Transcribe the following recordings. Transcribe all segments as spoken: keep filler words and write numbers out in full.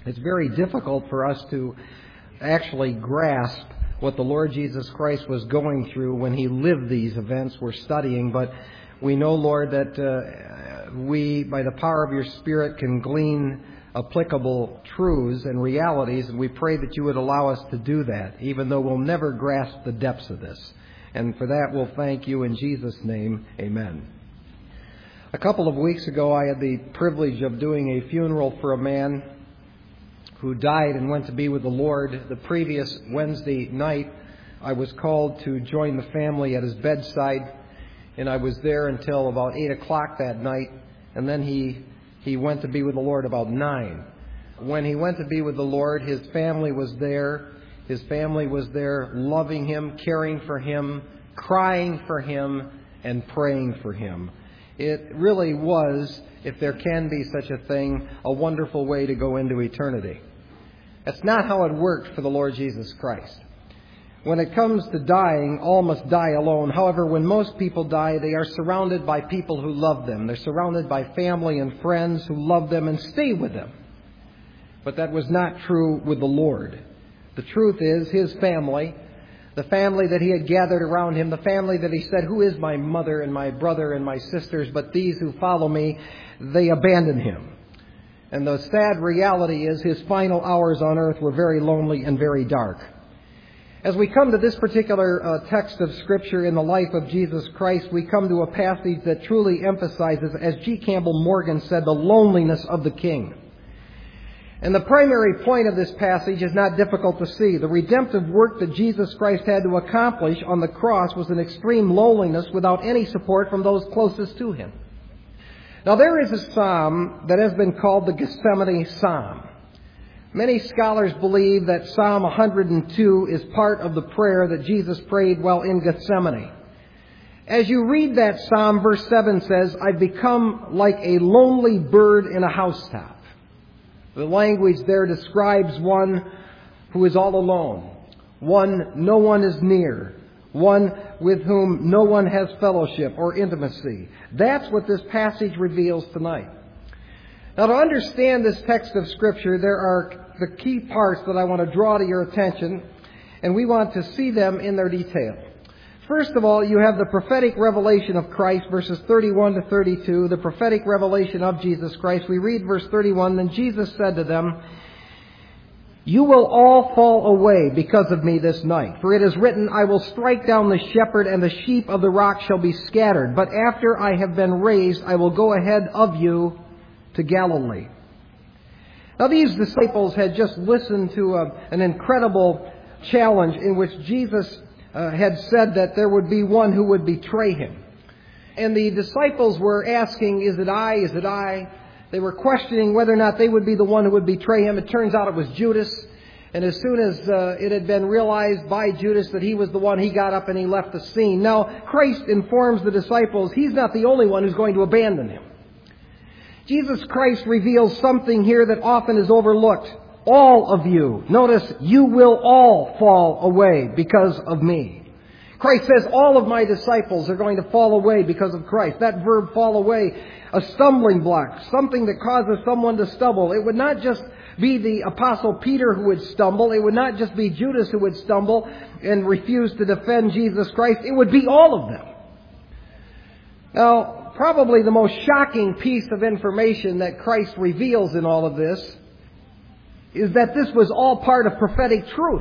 It's very difficult for us to actually grasp what the Lord Jesus Christ was going through when He lived these events we're studying, but we know, Lord, that uh, we, by the power of Your Spirit, can glean applicable truths and realities, and we pray that You would allow us to do that, even though we'll never grasp the depths of this. And for that, we'll thank You in Jesus' name. Amen. A couple of weeks ago, I had the privilege of doing a funeral for a man who died and went to be with the Lord. The previous Wednesday night, I was called to join the family at his bedside, and I was there until about eight o'clock that night, and then he he went to be with the Lord about nine. When he went to be with the Lord, his family was there. His family was there loving him, caring for him, crying for him, and praying for him. It really was, if there can be such a thing, a wonderful way to go into eternity. That's not how it worked for the Lord Jesus Christ. When it comes to dying, all must die alone. However, when most people die, they are surrounded by people who love them. They're surrounded by family and friends who love them and stay with them. But that was not true with the Lord. The truth is, His family, the family that He had gathered around Him, the family that He said, "Who is my mother and my brother and my sisters but these who follow me?" they abandoned Him. And the sad reality is His final hours on earth were very lonely and very dark. As we come to this particular uh, text of Scripture in the life of Jesus Christ, we come to a passage that truly emphasizes, as G. Campbell Morgan said, the loneliness of the King. And the primary point of this passage is not difficult to see. The redemptive work that Jesus Christ had to accomplish on the cross was an extreme loneliness without any support from those closest to Him. Now, there is a psalm that has been called the Gethsemane Psalm. Many scholars believe that Psalm one hundred two is part of the prayer that Jesus prayed while in Gethsemane. As you read that psalm, verse seven says, "I've become like a lonely bird in a housetop." The language there describes one who is all alone, one no one is near, one with whom no one has fellowship or intimacy. That's what this passage reveals tonight. Now, to understand this text of Scripture, there are the key parts that I want to draw to your attention, and we want to see them in their detail. First of all, you have the prophetic revelation of Christ, verses thirty-one to thirty-two, the prophetic revelation of Jesus Christ. We read verse thirty-one, "Then Jesus said to them, 'You will all fall away because of me this night. For it is written, I will strike down the shepherd, and the sheep of the rock shall be scattered. But after I have been raised, I will go ahead of you to Galilee.'" Now, these disciples had just listened to a, an incredible challenge in which Jesus uh, had said that there would be one who would betray Him. And the disciples were asking, "Is it I? Is it I?" They were questioning whether or not they would be the one who would betray Him. It turns out it was Judas. And as soon as uh, it had been realized by Judas that he was the one, he got up and he left the scene. Now, Christ informs the disciples He's not the only one who's going to abandon Him. Jesus Christ reveals something here that often is overlooked. All of you, notice, you will all fall away because of me. Christ says all of my disciples are going to fall away because of Christ. That verb, fall away, a stumbling block, something that causes someone to stumble. It would not just be the Apostle Peter who would stumble. It would not just be Judas who would stumble and refuse to defend Jesus Christ. It would be all of them. Now, probably the most shocking piece of information that Christ reveals in all of this is that this was all part of prophetic truth.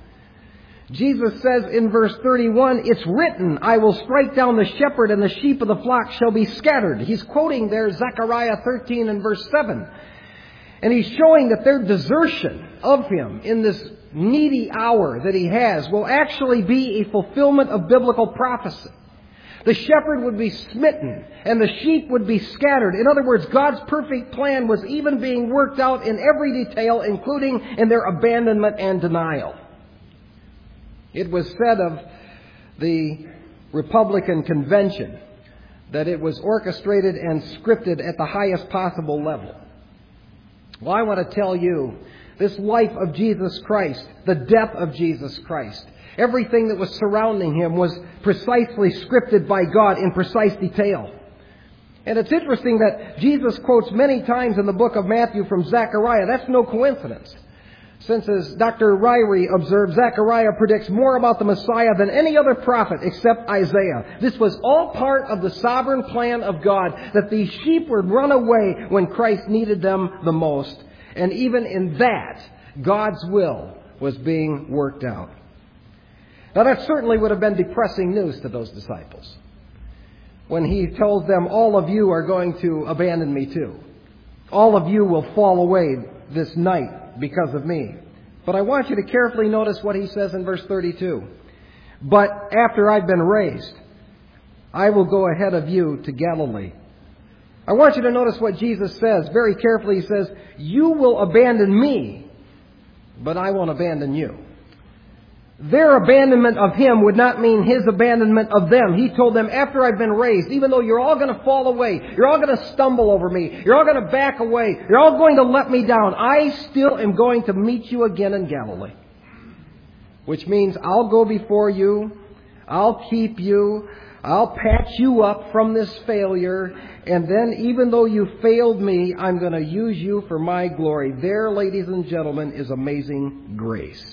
Jesus says in verse thirty-one, "It's written, I will strike down the shepherd, and the sheep of the flock shall be scattered." He's quoting there Zechariah thirteen and verse seven. And He's showing that their desertion of Him in this needy hour that He has will actually be a fulfillment of biblical prophecy. The shepherd would be smitten, and the sheep would be scattered. In other words, God's perfect plan was even being worked out in every detail, including in their abandonment and denial. It was said of the Republican convention that it was orchestrated and scripted at the highest possible level. Well, I want to tell you, this life of Jesus Christ, the death of Jesus Christ, everything that was surrounding Him was precisely scripted by God in precise detail. And it's interesting that Jesus quotes many times in the book of Matthew from Zechariah. That's no coincidence. Since, as Doctor Ryrie observed, Zechariah predicts more about the Messiah than any other prophet except Isaiah. This was all part of the sovereign plan of God, that these sheep would run away when Christ needed them the most. And even in that, God's will was being worked out. Now that certainly would have been depressing news to those disciples, when he told them, all of you are going to abandon me too. All of you will fall away this night because of me. But I want you to carefully notice what he says in verse thirty-two. But after I've been raised, I will go ahead of you to Galilee. I want you to notice what Jesus says very carefully. He says, you will abandon me, but I won't abandon you. Their abandonment of him would not mean his abandonment of them. He told them, after I've been raised, even though you're all going to fall away, you're all going to stumble over me, you're all going to back away, you're all going to let me down, I still am going to meet you again in Galilee. Which means I'll go before you, I'll keep you, I'll patch you up from this failure, and then even though you failed me, I'm going to use you for my glory. There, ladies and gentlemen, is amazing grace.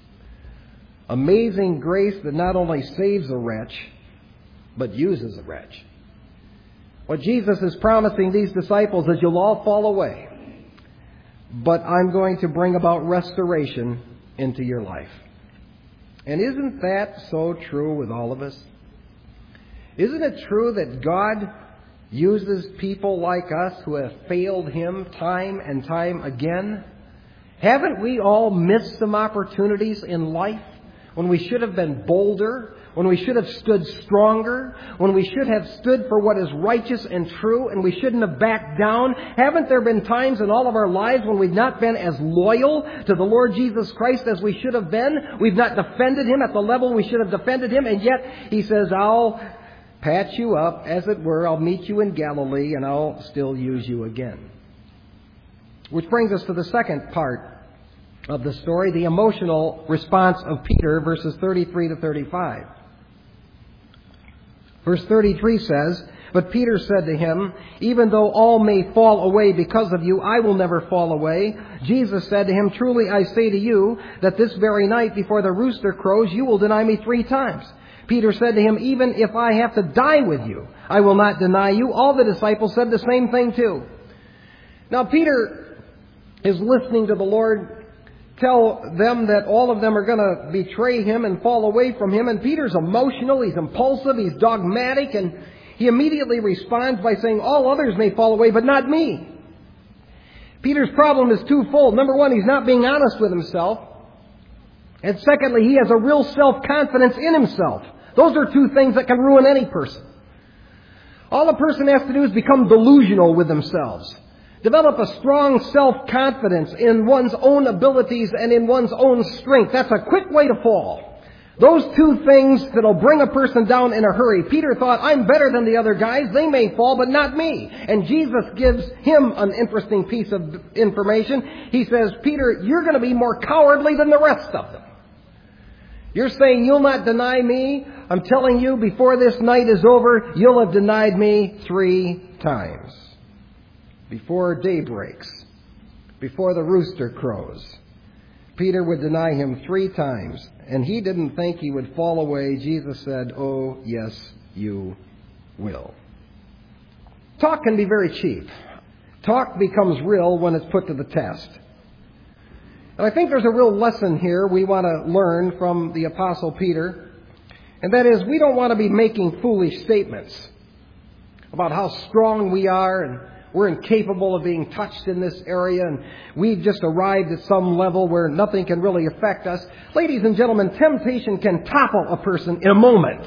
Amazing grace that not only saves a wretch, but uses a wretch. What Jesus is promising these disciples is you'll all fall away, but I'm going to bring about restoration into your life. And isn't that so true with all of us? Isn't it true that God uses people like us who have failed Him time and time again? Haven't we all missed some opportunities in life when we should have been bolder, when we should have stood stronger, when we should have stood for what is righteous and true, and we shouldn't have backed down? Haven't there been times in all of our lives when we've not been as loyal to the Lord Jesus Christ as we should have been? We've not defended Him at the level we should have defended Him, and yet He says, I'll patch you up, as it were, I'll meet you in Galilee, and I'll still use you again. Which brings us to the second part of the story, the emotional response of Peter, verses thirty-three to thirty-five. Verse thirty-three says, but Peter said to him, even though all may fall away because of you, I will never fall away. Jesus said to him, truly I say to you, that this very night before the rooster crows, you will deny me three times. Peter said to him, even if I have to die with you, I will not deny you. All the disciples said the same thing too. Now Peter is listening to the Lord tell them that all of them are going to betray Him and fall away from Him. And Peter's emotional, he's impulsive, he's dogmatic, and he immediately responds by saying, all others may fall away, but not me. Peter's problem is twofold. Number one, he's not being honest with himself. And secondly, he has a real self-confidence in himself. Those are two things that can ruin any person. All a person has to do is become delusional with themselves. Develop a strong self-confidence in one's own abilities and in one's own strength. That's a quick way to fall. Those two things that'll bring a person down in a hurry. Peter thought, I'm better than the other guys. They may fall, but not me. And Jesus gives him an interesting piece of information. He says, Peter, you're going to be more cowardly than the rest of them. You're saying you'll not deny me? I'm telling you, before this night is over, you'll have denied me three times. Before day breaks, before the rooster crows, Peter would deny Him three times. And he didn't think he would fall away. Jesus said, oh, yes, you will. Talk can be very cheap. Talk becomes real when it's put to the test. And I think there's a real lesson here we want to learn from the Apostle Peter. And that is, we don't want to be making foolish statements about how strong we are and we're incapable of being touched in this area, and we've just arrived at some level where nothing can really affect us. Ladies and gentlemen, temptation can topple a person in a moment.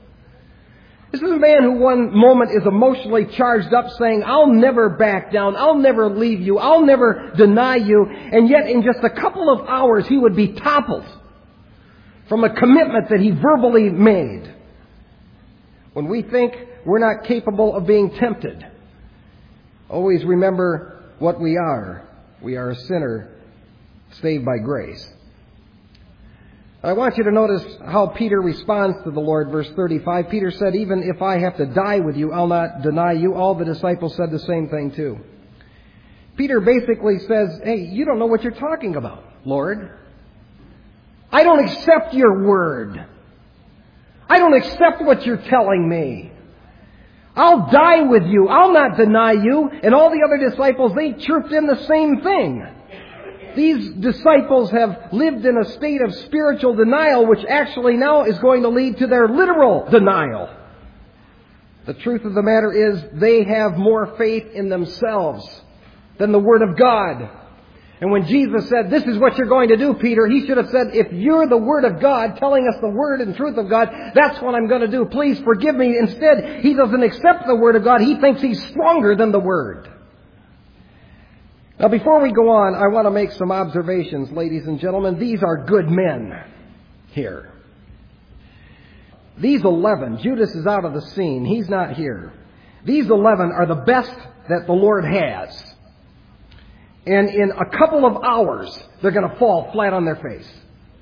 This is a man who one moment is emotionally charged up saying, I'll never back down, I'll never leave you, I'll never deny you, and yet in just a couple of hours he would be toppled from a commitment that he verbally made. When we think we're not capable of being tempted, always remember what we are. We are a sinner saved by grace. I want you to notice how Peter responds to the Lord, verse thirty-five. Peter said, even if I have to die with you, I'll not deny you. All the disciples said the same thing too. Peter basically says, hey, you don't know what you're talking about, Lord. I don't accept your word. I don't accept what you're telling me. I'll die with you. I'll not deny you. And all the other disciples, they chirped in the same thing. These disciples have lived in a state of spiritual denial, which actually now is going to lead to their literal denial. The truth of the matter is they have more faith in themselves than the Word of God. And when Jesus said, this is what you're going to do, Peter, he should have said, if you're the Word of God telling us the Word and truth of God, that's what I'm going to do. Please forgive me. Instead, he doesn't accept the Word of God. He thinks he's stronger than the Word. Now, before we go on, I want to make some observations, ladies and gentlemen. These are good men here. These eleven, Judas is out of the scene. He's not here. These eleven are the best that the Lord has. And in a couple of hours, they're going to fall flat on their face.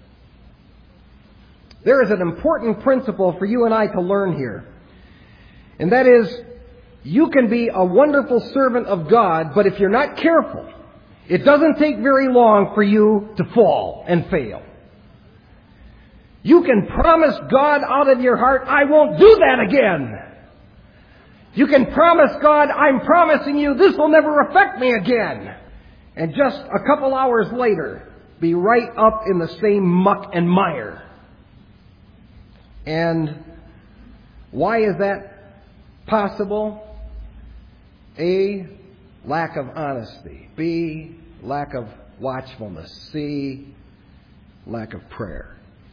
There is an important principle for you and I to learn here. And that is, you can be a wonderful servant of God, but if you're not careful, it doesn't take very long for you to fall and fail. You can promise God out of your heart, I won't do that again. You can promise God, I'm promising you this will never affect me again. And just a couple hours later, be right up in the same muck and mire. And why is that possible? A, lack of honesty. B, lack of watchfulness. C, lack of prayer.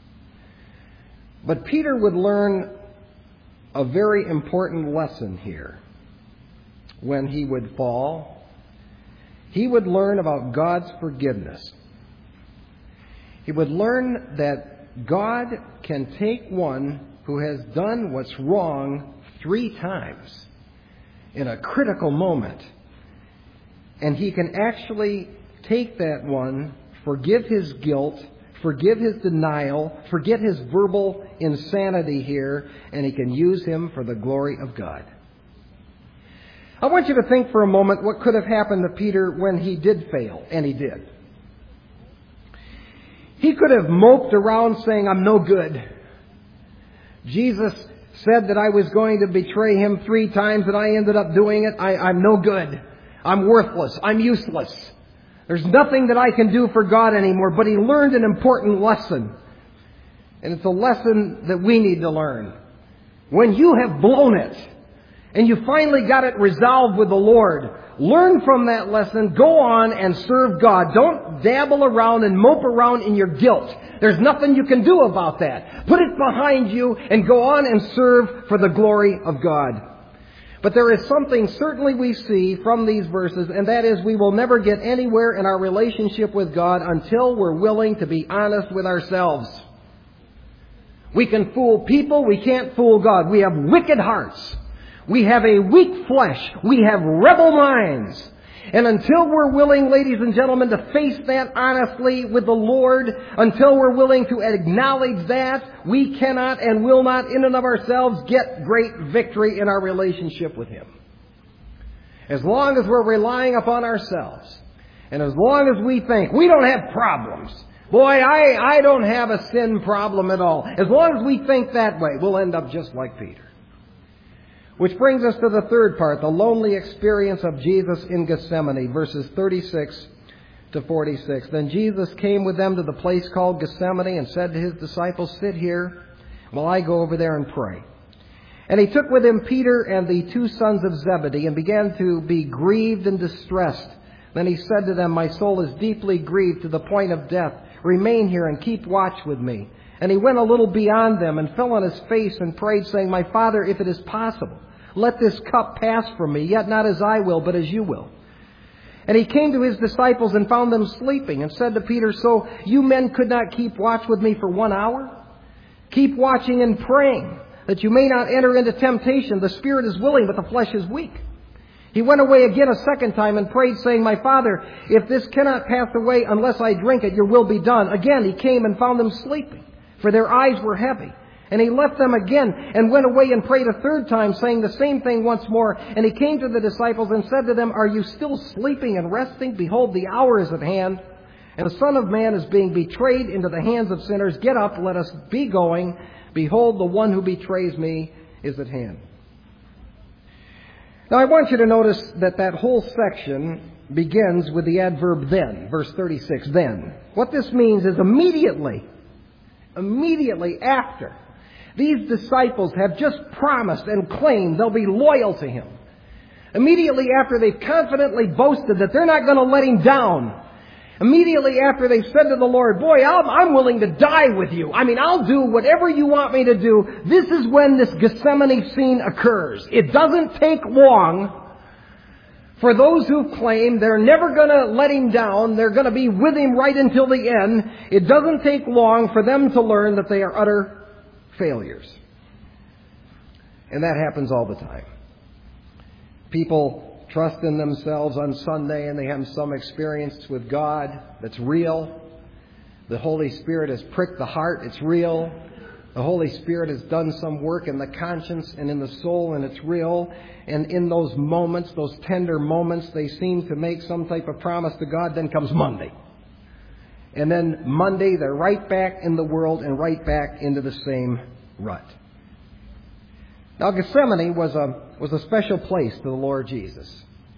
But Peter would learn a very important lesson here. When he would fall, he would learn about God's forgiveness. He would learn that God can take one who has done what's wrong three times in a critical moment, and he can actually take that one, forgive his guilt, forgive his denial, forget his verbal insanity here, and he can use him for the glory of God. I want you to think for a moment what could have happened to Peter when he did fail, and he did. He could have moped around saying, I'm no good. Jesus said that I was going to betray him three times and I ended up doing it. I, I'm no good. I'm worthless. I'm useless. There's nothing that I can do for God anymore. But he learned an important lesson. And it's a lesson that we need to learn. When you have blown it and you finally got it resolved with the Lord, learn from that lesson. Go on and serve God. Don't dabble around and mope around in your guilt. There's nothing you can do about that. Put it behind you and go on and serve for the glory of God. But there is something certainly we see from these verses, and that is we will never get anywhere in our relationship with God until we're willing to be honest with ourselves. We can fool people. We can't fool God. We have wicked hearts. We have a weak flesh. We have rebel minds. And until we're willing, ladies and gentlemen, to face that honestly with the Lord, until we're willing to acknowledge that, we cannot and will not in and of ourselves get great victory in our relationship with Him. As long as we're relying upon ourselves, and as long as we think we don't have problems, boy, I, I don't have a sin problem at all. As long as we think that way, we'll end up just like Peter. Which brings us to the third part, the lonely experience of Jesus in Gethsemane, verses thirty-six to forty-six. Then Jesus came with them to the place called Gethsemane and said to His disciples, sit here while I go over there and pray. And He took with Him Peter and the two sons of Zebedee and began to be grieved and distressed. Then He said to them, my soul is deeply grieved to the point of death. Remain here and keep watch with me. And He went a little beyond them and fell on His face and prayed, saying, my Father, if it is possible, let this cup pass from me, yet not as I will, but as you will. And He came to His disciples and found them sleeping and said to Peter, so you men could not keep watch with me for one hour? Keep watching and praying, that you may not enter into temptation. The spirit is willing, but the flesh is weak. He went away again a second time and prayed, saying, my Father, if this cannot pass away unless I drink it, your will be done. Again He came and found them sleeping for their eyes were heavy. And he left them again and went away and prayed a third time, saying the same thing once more. And he came to the disciples and said to them, "Are you still sleeping and resting? Behold, the hour is at hand, and the Son of Man is being betrayed into the hands of sinners. Get up, let us be going. Behold, the one who betrays me is at hand." Now I want you to notice that that whole section begins with the adverb then, verse thirty-six, then. What this means is immediately, immediately after these disciples have just promised and claimed they'll be loyal to him, immediately after they've confidently boasted that they're not going to let him down, immediately after they've said to the Lord, "Boy, I'm, I'm willing to die with you. I mean, I'll do whatever you want me to do," this is when this Gethsemane scene occurs. It doesn't take long for those who claim they're never going to let him down, they're going to be with him right until the end. It doesn't take long for them to learn that they are utter failures. And that happens all the time. People trust in themselves on Sunday and they have some experience with God that's real. The Holy Spirit has pricked the heart. It's real. The Holy Spirit has done some work in the conscience and in the soul, and it's real. And in those moments, those tender moments, they seem to make some type of promise to God. Then comes Monday. And then Monday, they're right back in the world and right back into the same rut. Now, Gethsemane was a, was a special place to the Lord Jesus.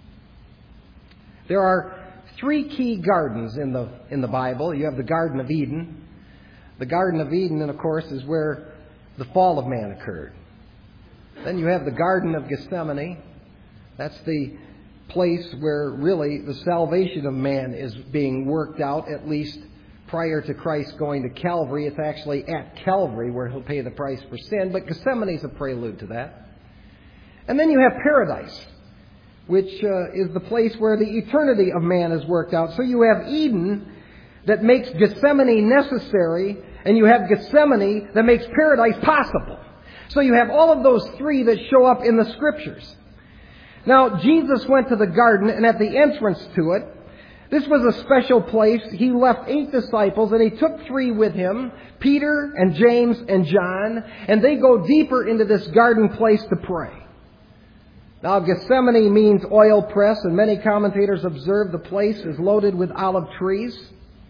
There are three key gardens in the, in the Bible. You have the Garden of Eden. The Garden of Eden, and of course, is where the fall of man occurred. Then you have the Garden of Gethsemane. That's the place where really the salvation of man is being worked out, at least prior to Christ going to Calvary. It's actually at Calvary where he'll pay the price for sin, but Gethsemane is a prelude to that. And then you have paradise, which uh, is the place where the eternity of man is worked out. So you have Eden that makes Gethsemane necessary, and you have Gethsemane that makes paradise possible. So you have all of those three that show up in the Scriptures. Now, Jesus went to the garden, and at the entrance to it, this was a special place. He left eight disciples, and he took three with him, Peter and James and John, and they go deeper into this garden place to pray. Now, Gethsemane means oil press, and many commentators observe the place is loaded with olive trees.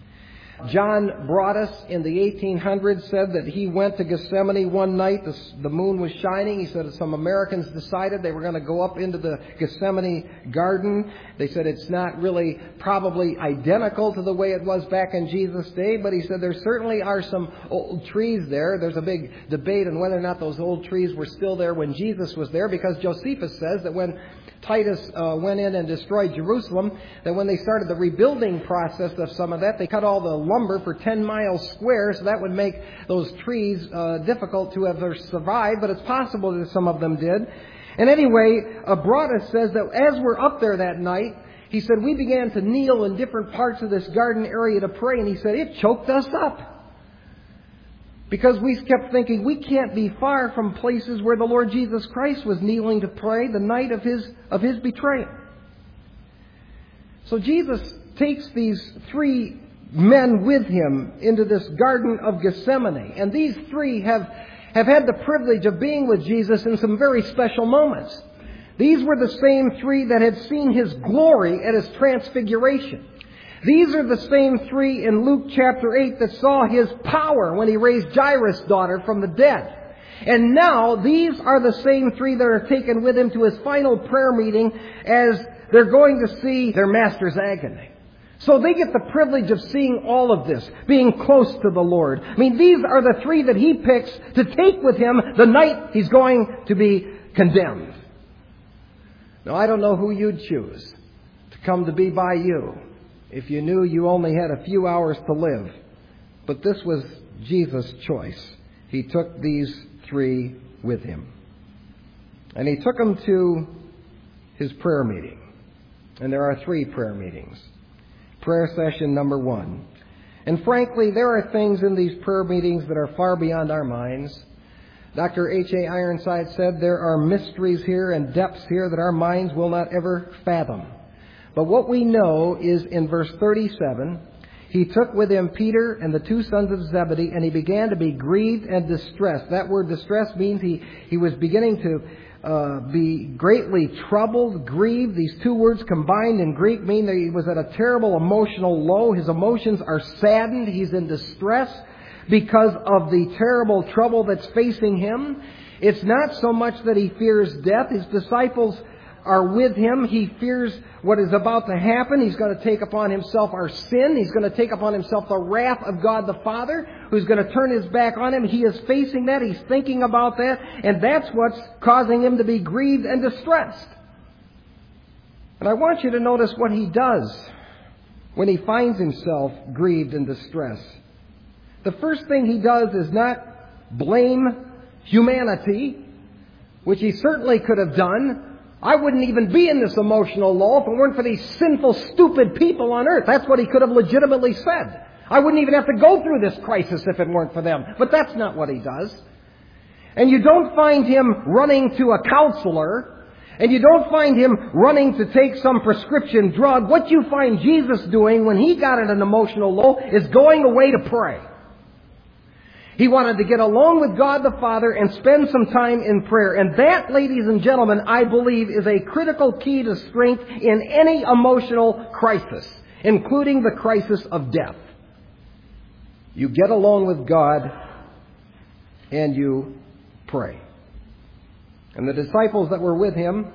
John Broadus in the eighteen hundreds said that he went to Gethsemane one night. The, the moon was shining. He said some Americans decided they were going to go up into the Gethsemane garden. They said it's not really probably identical to the way it was back in Jesus' day, but he said there certainly are some old trees there. There's a big debate on whether or not those old trees were still there when Jesus was there, because Josephus says that when Titus uh, went in and destroyed Jerusalem, that when they started the rebuilding process of some of that, they cut all the lumber for ten miles square, so that would make those trees uh, difficult to ever survive, but it's possible that some of them did. And anyway, uh, Broadus says that as we're up there that night, he said, we began to kneel in different parts of this garden area to pray, and he said, it choked us up. Because we kept thinking we can't be far from places where the Lord Jesus Christ was kneeling to pray the night of his of his betrayal. So Jesus takes these three men with him into this Garden of Gethsemane. And these three have, have had the privilege of being with Jesus in some very special moments. These were the same three that had seen his glory at his transfiguration. These are the same three in Luke chapter eight that saw his power when he raised Jairus' daughter from the dead. And now these are the same three that are taken with him to his final prayer meeting as they're going to see their master's agony. So they get the privilege of seeing all of this, being close to the Lord. I mean, these are the three that he picks to take with him the night he's going to be condemned. Now, I don't know who you'd choose to come to be by you if you knew you only had a few hours to live. But this was Jesus' choice. He took these three with him. And he took them to his prayer meeting. And there are three prayer meetings. Prayer session number one. And frankly, there are things in these prayer meetings that are far beyond our minds. Doctor H A Ironside said there are mysteries here and depths here that our minds will not ever fathom. But what we know is in verse thirty-seven, he took with him Peter and the two sons of Zebedee, and he began to be grieved and distressed. That word distress means he, he was beginning to uh, be greatly troubled, grieved. These two words combined in Greek mean that he was at a terrible emotional low. His emotions are saddened. He's in distress because of the terrible trouble that's facing him. It's not so much that he fears death. His disciples are with him. He fears what is about to happen. He's going to take upon himself our sin. He's going to take upon himself the wrath of God the Father, who's going to turn his back on him. He is facing that. He's thinking about that. And that's what's causing him to be grieved and distressed. And I want you to notice what he does when he finds himself grieved and distressed. The first thing he does is not blame humanity, which he certainly could have done. I wouldn't even be in this emotional low if it weren't for these sinful, stupid people on earth. That's what he could have legitimately said. I wouldn't even have to go through this crisis if it weren't for them. But that's not what he does. And you don't find him running to a counselor, and you don't find him running to take some prescription drug. What you find Jesus doing when he got in an emotional low is going away to pray. He wanted to get along with God the Father and spend some time in prayer. And that, ladies and gentlemen, I believe is a critical key to strength in any emotional crisis, including the crisis of death. You get along with God and you pray. And the disciples that were with him,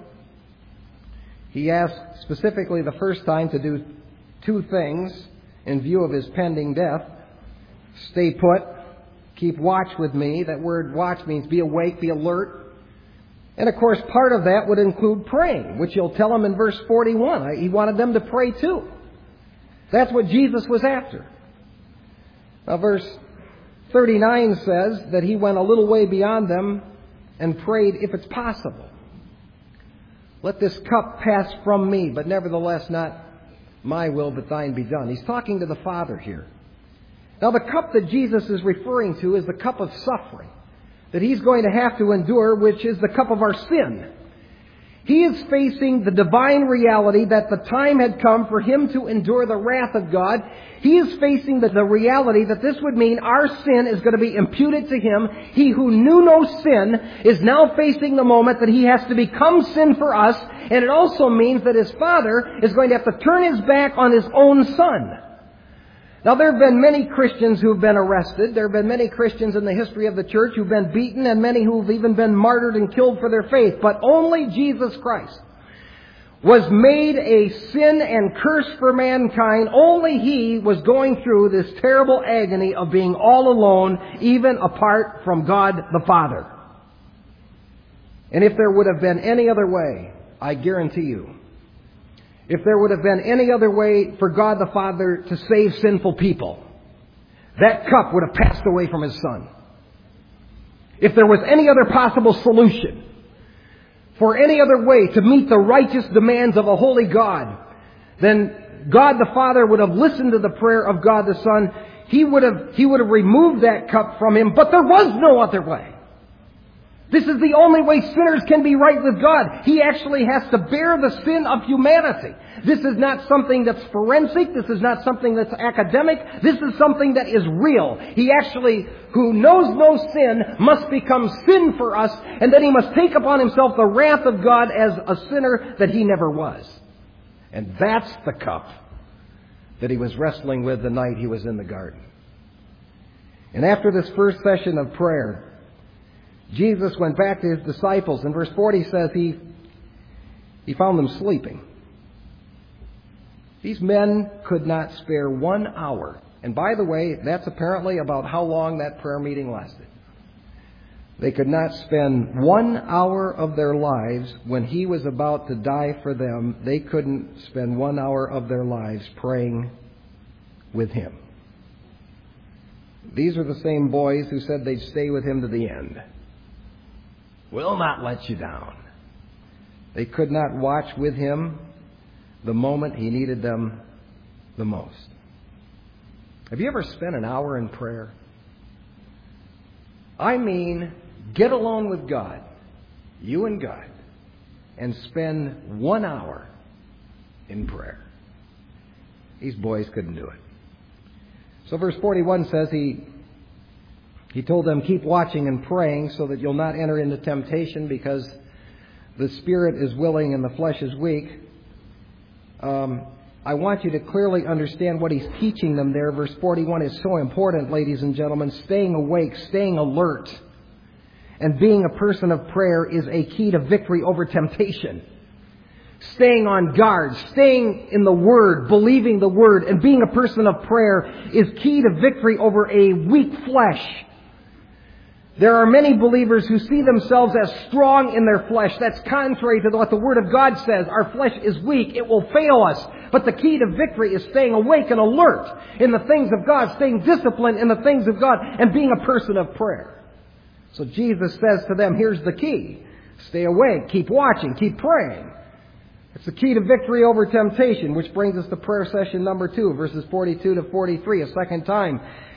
he asked specifically the first time to do two things in view of his pending death. Stay put. Keep watch with me. That word watch means be awake, be alert. And of course, part of that would include praying, which you'll tell them in verse forty-one. He wanted them to pray too. That's what Jesus was after. Now, verse thirty-nine says that he went a little way beyond them and prayed, if it's possible, let this cup pass from me, but nevertheless not my will, but thine be done. He's talking to the Father here. Now, the cup that Jesus is referring to is the cup of suffering that he's going to have to endure, which is the cup of our sin. He is facing the divine reality that the time had come for him to endure the wrath of God. He is facing the, the reality that this would mean our sin is going to be imputed to him. He who knew no sin is now facing the moment that he has to become sin for us. And it also means that his Father is going to have to turn his back on his own Son. Now, there have been many Christians who have been arrested. There have been many Christians in the history of the church who have been beaten, and many who have even been martyred and killed for their faith. But only Jesus Christ was made a sin and curse for mankind. Only he was going through this terrible agony of being all alone, even apart from God the Father. And if there would have been any other way, I guarantee you, if there would have been any other way for God the Father to save sinful people, that cup would have passed away from his Son. If there was any other possible solution for any other way to meet the righteous demands of a holy God, then God the Father would have listened to the prayer of God the Son. He would have, he would have removed that cup from him, but there was no other way. This is the only way sinners can be right with God. He actually has to bear the sin of humanity. This is not something that's forensic. This is not something that's academic. This is something that is real. He actually, who knows no sin, must become sin for us, and then he must take upon himself the wrath of God as a sinner that he never was. And that's the cup that he was wrestling with the night he was in the garden. And after this first session of prayer, Jesus went back to his disciples, and verse forty says he, he found them sleeping. These men could not spare one hour. And by the way, that's apparently about how long that prayer meeting lasted. They could not spend one hour of their lives when he was about to die for them. They couldn't spend one hour of their lives praying with him. These are the same boys who said they'd stay with him to the end. Will not let you down. They could not watch with him the moment he needed them the most. Have you ever spent an hour in prayer? I mean, get alone with God, you and God, and spend one hour in prayer. These boys couldn't do it. So verse forty-one says he he told them, keep watching and praying so that you'll not enter into temptation, because the spirit is willing and the flesh is weak. Um, I want you to clearly understand what he's teaching them there. Verse forty-one is so important, ladies and gentlemen. Staying awake, staying alert, and being a person of prayer is a key to victory over temptation. Staying on guard, staying in the Word, believing the Word, and being a person of prayer is key to victory over a weak flesh. There are many believers who see themselves as strong in their flesh. That's contrary to what the Word of God says. Our flesh is weak. It will fail us. But the key to victory is staying awake and alert in the things of God, staying disciplined in the things of God, and being a person of prayer. So Jesus says to them, here's the key. Stay awake, keep watching, keep praying. It's the key to victory over temptation, which brings us to prayer session number two, verses forty-two to forty-three, a second time.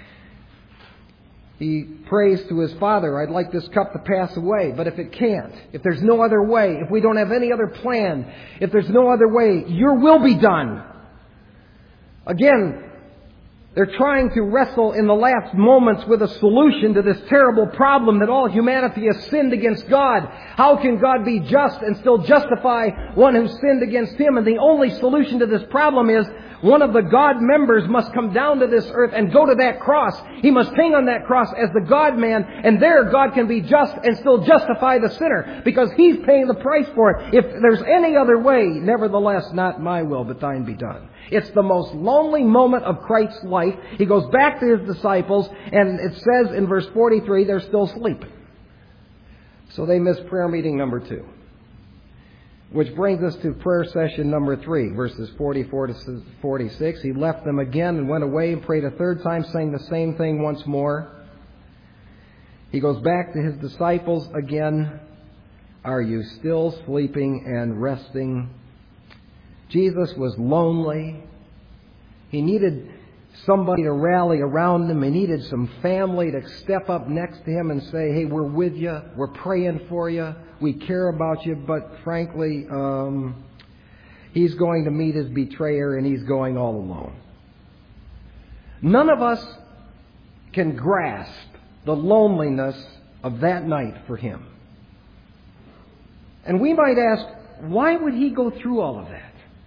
He prays to his Father, I'd like this cup to pass away, but if it can't, if there's no other way, if we don't have any other plan, if there's no other way, your will be done. Again, they're trying to wrestle in the last moments with a solution to this terrible problem that all humanity has sinned against God. How can God be just and still justify one who sinned against Him? And the only solution to this problem is one of the God members must come down to this earth and go to that cross. He must hang on that cross as the God-man, and there God can be just and still justify the sinner, because He's paying the price for it. If there's any other way, nevertheless, not my will, but thine be done. It's the most lonely moment of Christ's life. He goes back to His disciples, and it says in verse forty-three, they're still sleeping. So they miss prayer meeting number two. Which brings us to prayer session number three, verses forty-four to forty-six. He left them again and went away and prayed a third time, saying the same thing once more. He goes back to His disciples again. Are you still sleeping and resting? Jesus was lonely. He needed somebody to rally around him. He needed some family to step up next to him and say, hey, we're with you. We're praying for you. We care about you. But frankly, um, he's going to meet his betrayer, and he's going all alone. None of us can grasp the loneliness of that night for him. And we might ask, why would he go through all of that?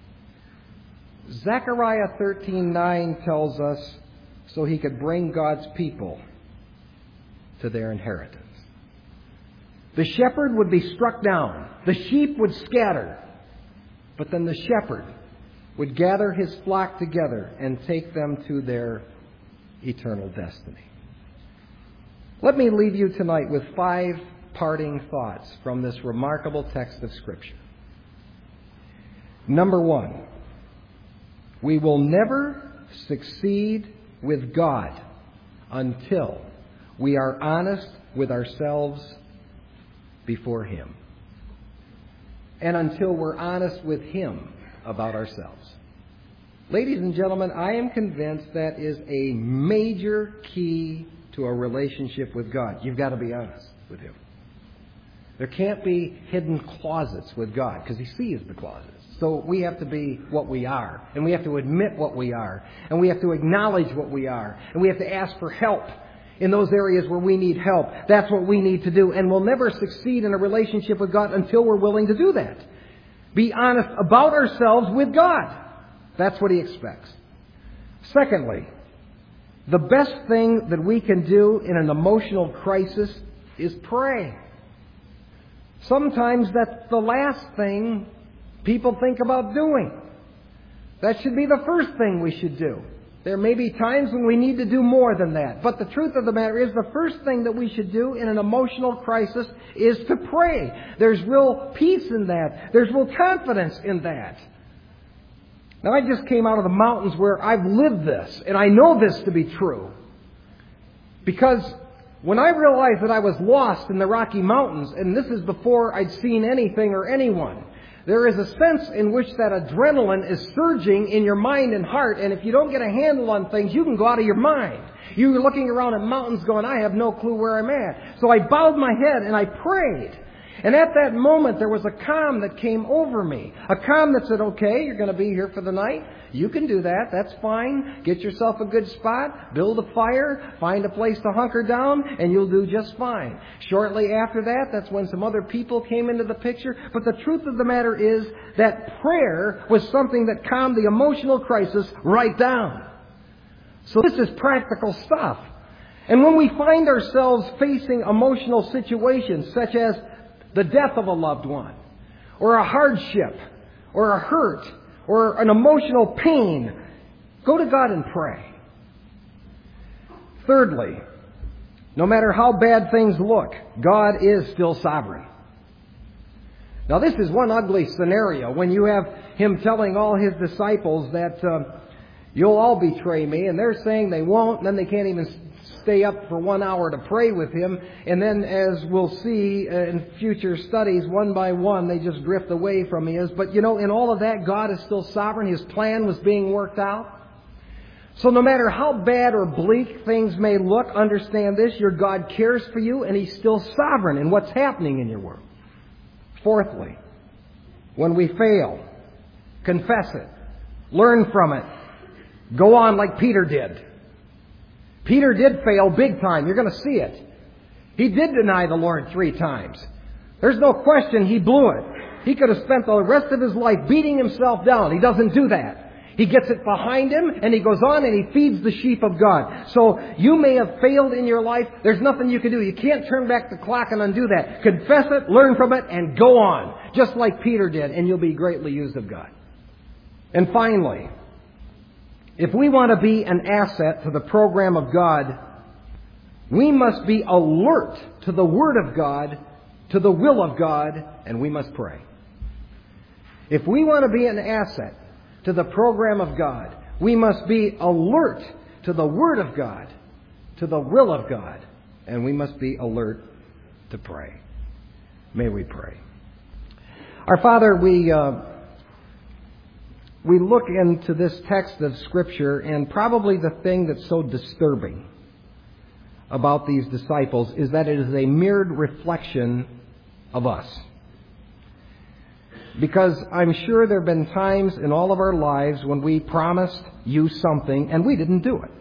Zechariah thirteen nine tells us so he could bring God's people to their inheritance. The shepherd would be struck down. The sheep would scatter. But then the shepherd would gather his flock together and take them to their eternal destiny. Let me leave you tonight with five parting thoughts from this remarkable text of Scripture. Number one, we will never succeed with God until we are honest with ourselves before Him. And until we're honest with Him about ourselves. Ladies and gentlemen, I am convinced that is a major key to a relationship with God. You've got to be honest with Him. There can't be hidden closets with God, because He sees the closets. So we have to be what we are, and we have to admit what we are, and we have to acknowledge what we are, and we have to ask for help in those areas where we need help. That's what we need to do, and we'll never succeed in a relationship with God until we're willing to do that. Be honest about ourselves with God. That's what He expects. Secondly, the best thing that we can do in an emotional crisis is pray. Sometimes that's the last thing people think about doing. That should be the first thing we should do. There may be times when we need to do more than that. But the truth of the matter is, the first thing that we should do in an emotional crisis is to pray. There's real peace in that. There's real confidence in that. Now, I just came out of the mountains where I've lived this, and I know this to be true. Because when I realized that I was lost in the Rocky Mountains, and this is before I'd seen anything or anyone, there is a sense in which that adrenaline is surging in your mind and heart, and if you don't get a handle on things, you can go out of your mind. You're looking around at mountains going, I have no clue where I'm at. So I bowed my head and I prayed. And at that moment, there was a calm that came over me. A calm that said, okay, you're going to be here for the night. You can do that. That's fine. Get yourself a good spot. Build a fire. Find a place to hunker down. And you'll do just fine. Shortly after that, that's when some other people came into the picture. But the truth of the matter is that prayer was something that calmed the emotional crisis right down. So this is practical stuff. And when we find ourselves facing emotional situations such as the death of a loved one, or a hardship, or a hurt, or an emotional pain, go to God and pray. Thirdly, no matter how bad things look, God is still sovereign. Now this is one ugly scenario when you have Him telling all His disciples that uh, you'll all betray me, and they're saying they won't, and then they can't even stay up for one hour to pray with Him. And then, as we'll see uh, in future studies, one by one, they just drift away from His. But, you know, in all of that, God is still sovereign. His plan was being worked out. So no matter how bad or bleak things may look, understand this, your God cares for you, and He's still sovereign in what's happening in your world. Fourthly, when we fail, confess it. Learn from it. Go on like Peter did. Peter did fail big time. You're going to see it. He did deny the Lord three times. There's no question he blew it. He could have spent the rest of his life beating himself down. He doesn't do that. He gets it behind him, and he goes on and he feeds the sheep of God. So you may have failed in your life. There's nothing you can do. You can't turn back the clock and undo that. Confess it, learn from it, and go on. Just like Peter did, and you'll be greatly used of God. And finally, if we want to be an asset to the program of God, we must be alert to the Word of God, to the will of God, and we must pray. If we want to be an asset to the program of God, we must be alert to the Word of God, to the will of God, and we must be alert to pray. May we pray. Our Father, we... Uh, We look into this text of Scripture, and probably the thing that's so disturbing about these disciples is that it is a mirrored reflection of us. Because I'm sure there have been times in all of our lives when we promised you something and we didn't do it.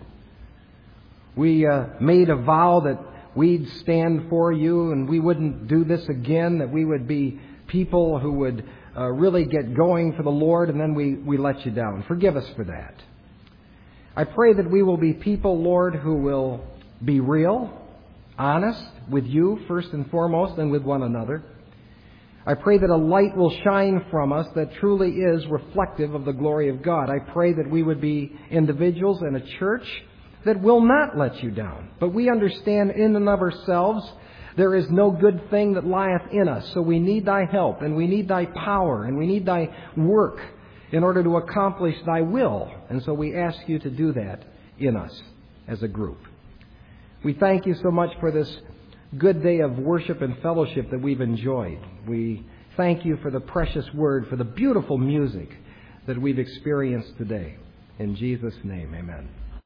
We uh, made a vow that we'd stand for you and we wouldn't do this again, that we would be people who would Uh, really get going for the Lord, and then we, we let you down. Forgive us for that. I pray that we will be people, Lord, who will be real, honest with you first and foremost, and with one another. I pray that a light will shine from us that truly is reflective of the glory of God. I pray that we would be individuals in a church that will not let you down. But we understand in and of ourselves there is no good thing that lieth in us. So we need thy help, and we need thy power, and we need thy work in order to accomplish thy will. And so we ask you to do that in us as a group. We thank you so much for this good day of worship and fellowship that we've enjoyed. We thank you for the precious word, for the beautiful music that we've experienced today. In Jesus' name, amen.